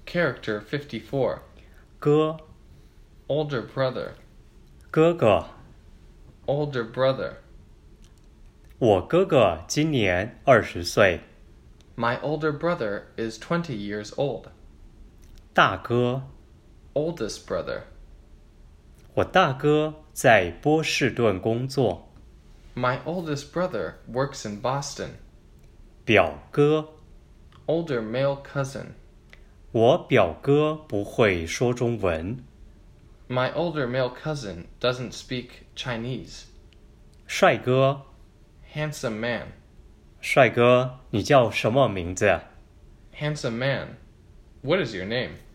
Character 54. 哥， Older brother. 哥哥， Older brother. 我哥哥今年20岁。 My older brother is 20 years old. 大哥， Oldest brother. 我大哥在波士顿工作。 My oldest brother works in Boston. 表哥， Older male cousin. 我表哥不会说中文。 My older male cousin doesn't speak Chinese. 帅哥， Handsome man. 帅哥，你叫什么名字？ Handsome man. What is your name?